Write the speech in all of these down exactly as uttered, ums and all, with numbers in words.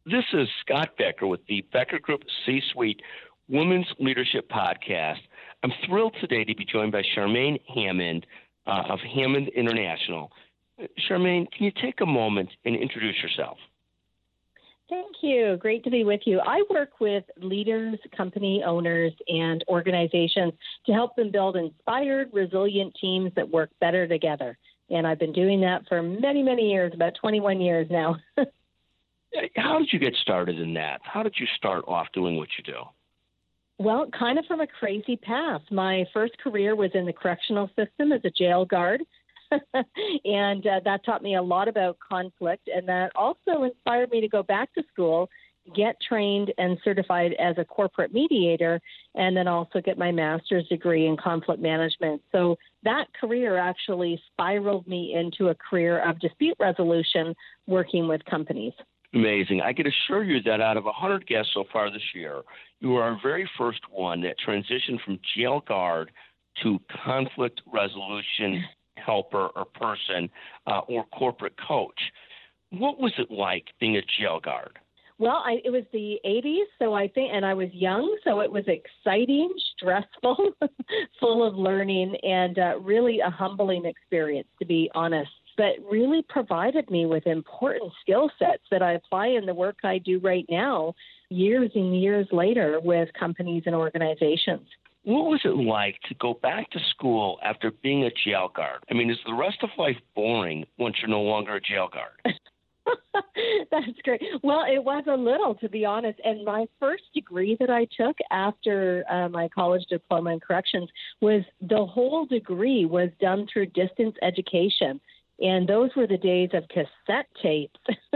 This is Scott Becker with the Becker Group C-Suite Women's Leadership Podcast. I'm thrilled today to be joined by Charmaine Hammond uh, of Hammond International. Charmaine, can you take a moment and introduce yourself? Thank you. Great to be with you. I work with leaders, company owners, and organizations to help them build inspired, resilient teams that work better together. And I've been doing that for many, many years, about twenty-one years now. How did you get started in that? How did you start off doing what you do? Well, kind of from a crazy path. My first career was in the correctional system as a jail guard. and uh, that taught me a lot about conflict. And that also inspired me to go back to school, get trained and certified as a corporate mediator, and then also get my master's degree in conflict management. So that career actually spiraled me into a career of dispute resolution working with companies. Amazing. I can assure you that out of one hundred guests so far this year, you are our very first one that transitioned from jail guard to conflict resolution helper or person uh, or corporate coach. What was it like being a jail guard? Well, I, it was the eighties, so I think, and I was young, so it was exciting, stressful, full of learning, and uh, really a humbling experience, to be honest. But really provided me with important skill sets that I apply in the work I do right now, years and years later with companies and organizations. What was it like to go back to school after being a jail guard? I mean, is the rest of life boring once you're no longer a jail guard? That's great. Well, it was a little, to be honest. And my first degree that I took after uh, my college diploma in corrections was the whole degree was done through distance education. And those were the days of cassette tapes.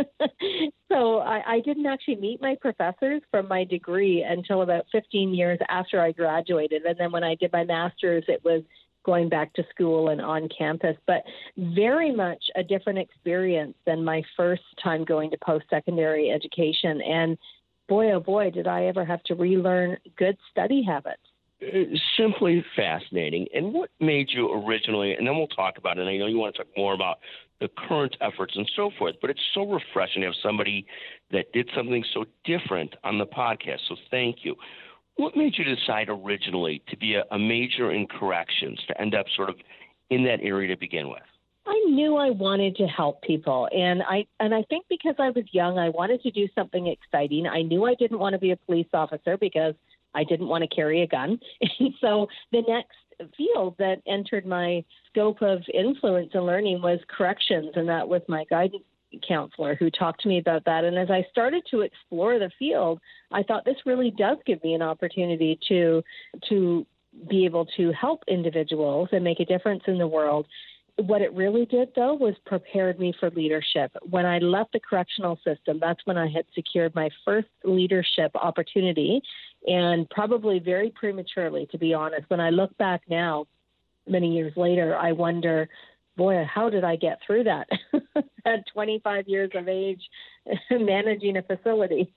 so I, I didn't actually meet my professors from my degree until about fifteen years after I graduated. And then when I did my master's, it was going back to school and on campus. But very much a different experience than my first time going to post-secondary education. And boy, oh boy, did I ever have to relearn good study habits. Simply fascinating. And what made you originally, and then we'll talk about it, and I know you want to talk more about the current efforts and so forth, but it's so refreshing to have somebody that did something so different on the podcast, so thank you. What made you decide originally to be a, a major in corrections, to end up sort of in that area to begin with? I knew I wanted to help people, and I and I think because I was young, I wanted to do something exciting. I knew I didn't want to be a police officer because I didn't want to carry a gun. And so the next field that entered my scope of influence and learning was corrections, and that was my guidance counselor who talked to me about that. And as I started to explore the field, I thought this really does give me an opportunity to to be able to help individuals and make a difference in the world. What it really did, though, was prepared me for leadership. When I left the correctional system, that's when I had secured my first leadership opportunity, and probably very prematurely, to be honest. When I look back now, many years later, I wonder, boy, how did I get through that at twenty-five years of age, managing a facility?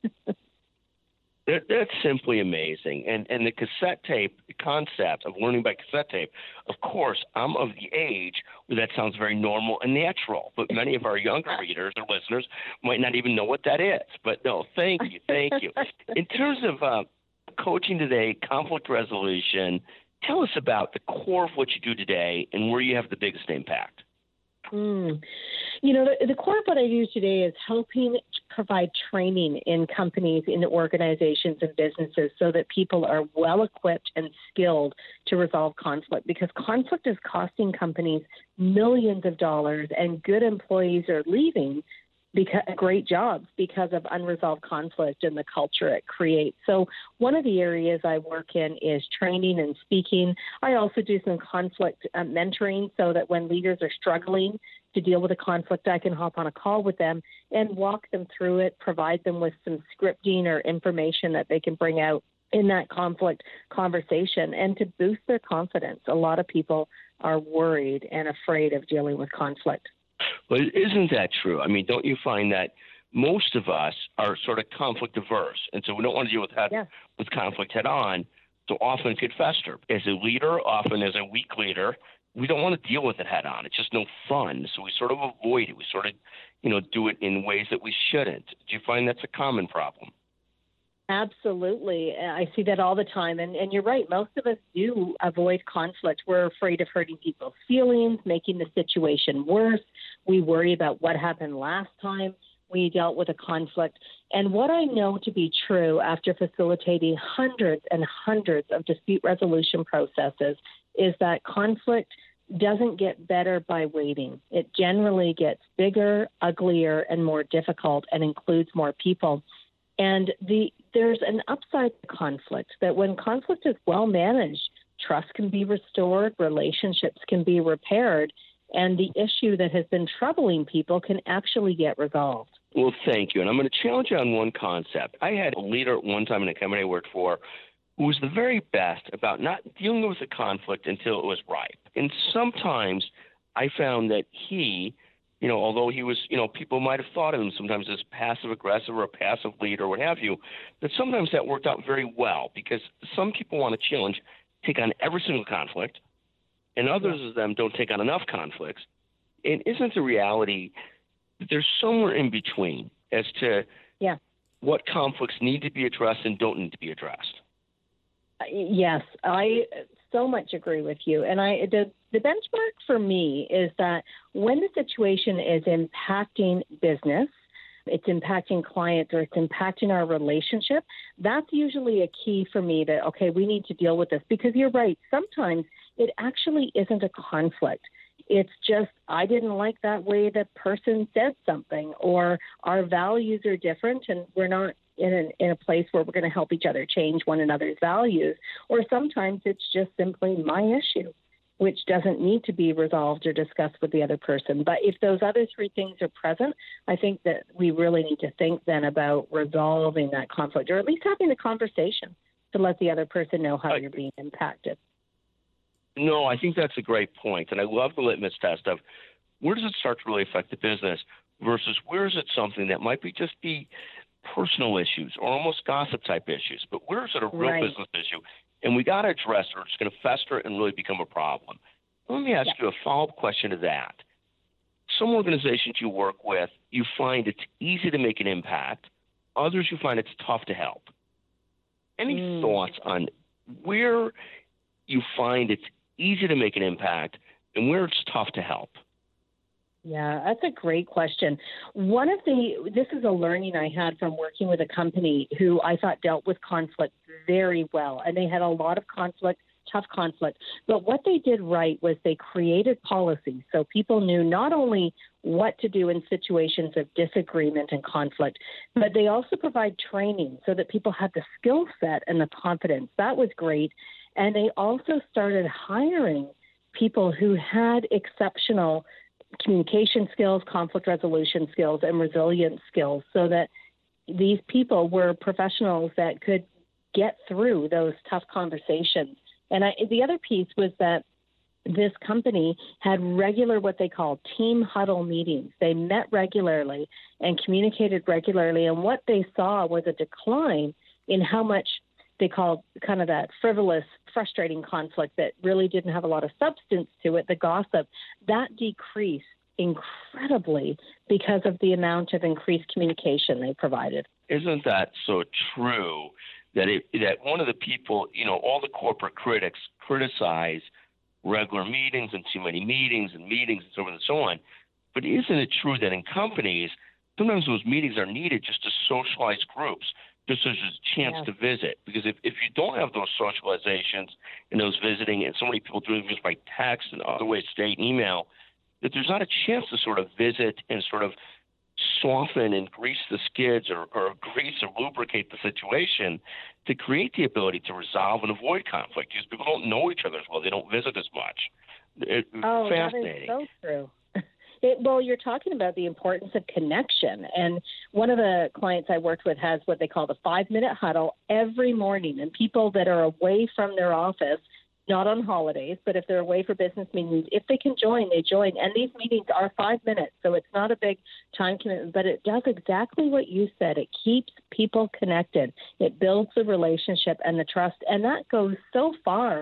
That, that's simply amazing. And and the cassette tape concept of learning by cassette tape, of course, I'm of the age where that sounds very normal and natural, but many of our younger readers or listeners might not even know what that is. But no, thank you, thank you. In terms of uh, coaching today, conflict resolution, tell us about the core of what you do today and where you have the biggest impact. Mm. You know, the, the core of what I do today is helping provide training in companies, in organizations and businesses so that people are well equipped and skilled to resolve conflict, because conflict is costing companies millions of dollars and good employees are leaving because great jobs because of unresolved conflict and the culture it creates. So one of the areas I work in is training and speaking. I also do some conflict uh, mentoring so that when leaders are struggling to deal with a conflict, I can hop on a call with them and walk them through it, provide them with some scripting or information that they can bring out in that conflict conversation and to boost their confidence. A lot of people are worried and afraid of dealing with conflict. But isn't that true? I mean, don't you find that most of us are sort of conflict averse, and so we don't want to deal with that, yeah. with conflict head on, so often it could fester. As a leader, often as a weak leader, we don't want to deal with it head on. It's just no fun, so we sort of avoid it. We sort of you know, do it in ways that we shouldn't. Do you find that's a common problem? Absolutely. I see that all the time. And, and you're right. Most of us do avoid conflict. We're afraid of hurting people's feelings, making the situation worse. We worry about what happened last time we dealt with a conflict. And what I know to be true after facilitating hundreds and hundreds of dispute resolution processes is that conflict doesn't get better by waiting. It generally gets bigger, uglier, and more difficult and includes more people. And the there's an upside to conflict, that when conflict is well managed, trust can be restored, relationships can be repaired, and the issue that has been troubling people can actually get resolved. Well, thank you. And I'm going to challenge you on one concept. I had a leader at one time in a company I worked for who was the very best about not dealing with a conflict until it was ripe. And sometimes I found that he, you know, although he was, you know, people might have thought of him sometimes as passive aggressive or a passive leader or what have you, that sometimes that worked out very well because some people want to challenge, take on every single conflict, and others of them don't take on enough conflicts. And isn't the reality that there's somewhere in between as to yeah. what conflicts need to be addressed and don't need to be addressed? Yes, I so much agree with you. And I the, the benchmark for me is that when the situation is impacting business, it's impacting clients, or it's impacting our relationship, that's usually a key for me that, okay, we need to deal with this. Because you're right, sometimes it actually isn't a conflict. It's just, I didn't like that way that person said something, or our values are different and we're not in, an, in a place where we're going to help each other change one another's values. Or sometimes it's just simply my issue, which doesn't need to be resolved or discussed with the other person. But if those other three things are present, I think that we really need to think then about resolving that conflict, or at least having the conversation to let the other person know how I, you're being impacted. No, I think that's a great point. And I love the litmus test of where does it start to really affect the business versus where is it something that might be just be personal issues or almost gossip type issues, but where is it a real right. business issue? And we got to address it or it's going to fester and really become a problem. Let me ask yeah. you a follow-up question to that. Some organizations you work with, you find it's easy to make an impact. Others you find it's tough to help. Any mm. thoughts on where you find it's easy to make an impact and where it's tough to help? Yeah, that's a great question. One of the, this is a learning I had from working with a company who I thought dealt with conflict very well. And they had a lot of conflict, tough conflict. But what they did right was they created policies so people knew not only what to do in situations of disagreement and conflict, but they also provide training so that people had the skill set and the confidence. That was great. And they also started hiring people who had exceptional communication skills, conflict resolution skills, and resilience skills so that these people were professionals that could get through those tough conversations. And I, the other piece was that this company had regular, what they call team huddle meetings. They met regularly and communicated regularly. And what they saw was a decline in how much they called kind of that frivolous, frustrating conflict that really didn't have a lot of substance to it, the gossip, that decreased incredibly because of the amount of increased communication they provided. Isn't that so true that it, that one of the people, you know, all the corporate critics criticize regular meetings and too many meetings and meetings and so on and so on, but isn't it true that in companies, sometimes those meetings are needed just to socialize groups, just as a chance yeah. to visit. Because if, if you don't have those socializations and those visiting, and so many people doing this by text and other ways, state email, that there's not a chance to sort of visit and sort of soften and grease the skids or, or grease or lubricate the situation to create the ability to resolve and avoid conflict. Because people don't know each other as well. They don't visit as much. It's oh, fascinating. That is so true. It, well, you're talking about the importance of connection. And one of the clients I worked with has what they call the five-minute huddle every morning. And people that are away from their office, not on holidays, but if they're away for business meetings, if they can join, they join. And these meetings are five minutes, so it's not a big time commitment, but it does exactly what you said. It keeps people connected. It builds the relationship and the trust. And that goes so far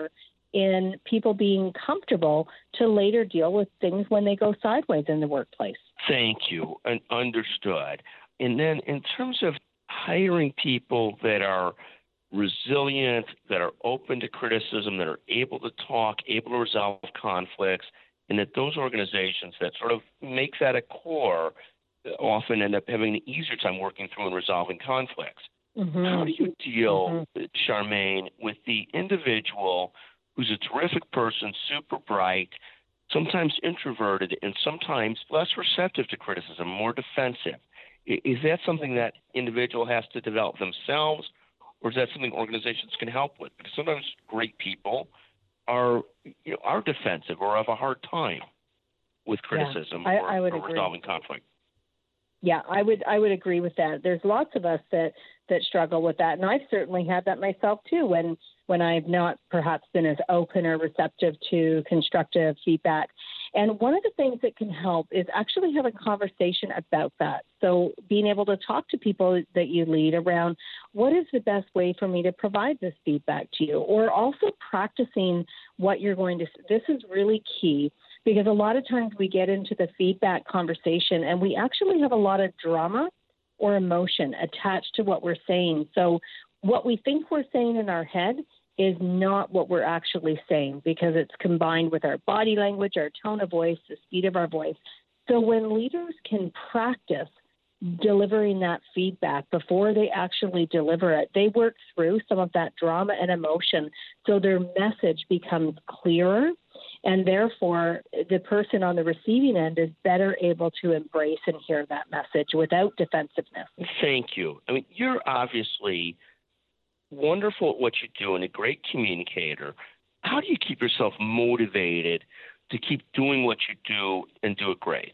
in people being comfortable to later deal with things when they go sideways in the workplace. Thank you. And understood. And then in terms of hiring people that are resilient, that are open to criticism, that are able to talk, able to resolve conflicts, and that those organizations that sort of make that a core often end up having an easier time working through and resolving conflicts. Mm-hmm. How do you deal, mm-hmm. Charmaine, with the individual who's a terrific person, super bright, sometimes introverted, and sometimes less receptive to criticism, more defensive? Is that something that individual has to develop themselves, or is that something organizations can help with? Because sometimes great people are, you know, are defensive or have a hard time with criticism yeah, I, or, I would or agree. resolving conflict. Yeah, I would I would agree with that. There's lots of us that, that struggle with that, and I've certainly had that myself too. When when I've not perhaps been as open or receptive to constructive feedback. And one of the things that can help is actually have a conversation about that. So being able to talk to people that you lead around what is the best way for me to provide this feedback to you, or also practicing what you're going to. This is really key. Because a lot of times we get into the feedback conversation and we actually have a lot of drama or emotion attached to what we're saying. So what we think we're saying in our head is not what we're actually saying, because it's combined with our body language, our tone of voice, the speed of our voice. So when leaders can practice delivering that feedback before they actually deliver it, they work through some of that drama and emotion so their message becomes clearer. And therefore, the person on the receiving end is better able to embrace and hear that message without defensiveness. Thank you. I mean, you're obviously wonderful at what you do and a great communicator. How do you keep yourself motivated to keep doing what you do and do it great?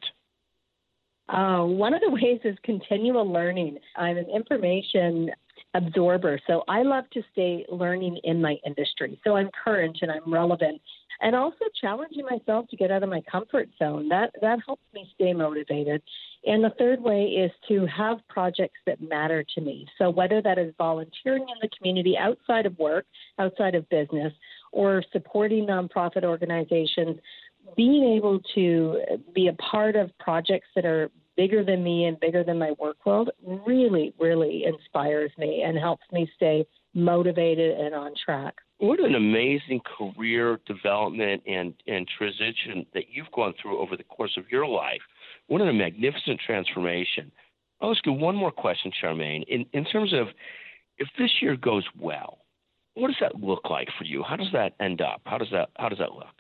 Uh, one of the ways is continual learning. I'm an information absorber, so I love to stay learning in my industry. So I'm current and I'm relevant. And also challenging myself to get out of my comfort zone. That that helps me stay motivated. And the third way is to have projects that matter to me. So whether that is volunteering in the community outside of work, outside of business, or supporting nonprofit organizations, being able to be a part of projects that are bigger than me and bigger than my work world really, really inspires me and helps me stay motivated and on track. What an amazing career development and, and transition that you've gone through over the course of your life. What a magnificent transformation. I'll ask you one more question, Charmaine. In, in terms of if this year goes well, what does that look like for you? How does that end up? How does that how does that look?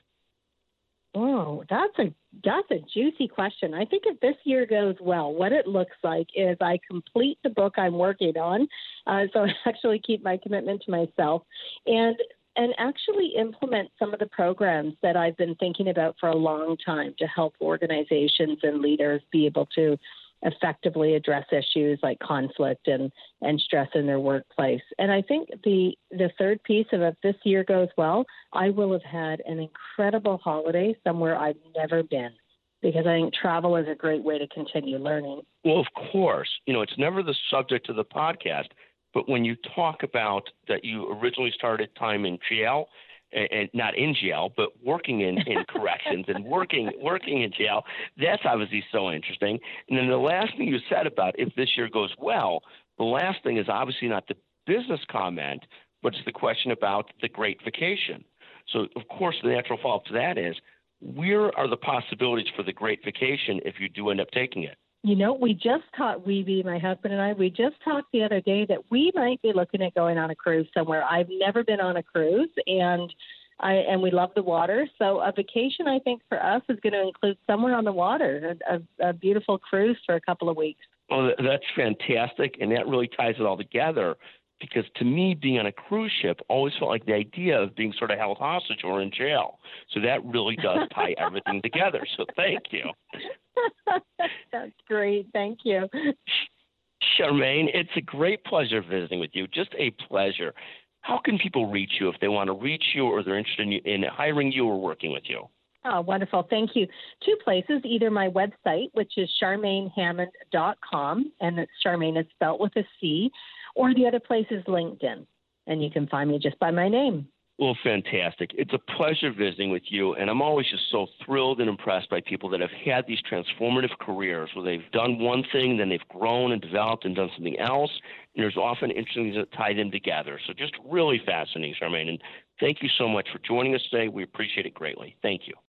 Oh, that's a that's a juicy question. I think if this year goes well, what it looks like is I complete the book I'm working on, uh, so I actually keep my commitment to myself, and and actually implement some of the programs that I've been thinking about for a long time to help organizations and leaders be able to effectively address issues like conflict and, and stress in their workplace. And I think the the third piece of if this year goes well, I will have had an incredible holiday somewhere I've never been, because I think travel is a great way to continue learning. Well, of course, you know, it's never the subject of the podcast, but when you talk about that you originally started time in jail, and not in jail, but working in, in corrections and working working in jail. That's obviously so interesting. And then the last thing you said about if this year goes well, the last thing is obviously not the business comment, but it's the question about the great vacation. So, of course, the natural follow-up to that is, where are the possibilities for the great vacation if you do end up taking it? You know, we just talked, we, my husband and I, we just talked the other day that we might be looking at going on a cruise somewhere. I've never been on a cruise, and I and we love the water. So a vacation, I think, for us is going to include somewhere on the water, a, a, a beautiful cruise for a couple of weeks. Well, that's fantastic, and that really ties it all together, because to me, being on a cruise ship always felt like the idea of being sort of held hostage or in jail. So that really does tie everything together. So thank you. That's great. Thank you. Charmaine, it's a great pleasure visiting with you. Just a pleasure. How can people reach you if they want to reach you or they're interested in, in hiring you or working with you? Oh, wonderful. Thank you. Two places, either my website, which is charmaine hammond dot com, and it's Charmaine is spelled with a C, or the other place is LinkedIn, and you can find me just by my name. Well, fantastic. It's a pleasure visiting with you, and I'm always just so thrilled and impressed by people that have had these transformative careers where they've done one thing, then they've grown and developed and done something else, and there's often interesting things that tie them together. So just really fascinating, Charmaine, and thank you so much for joining us today. We appreciate it greatly. Thank you.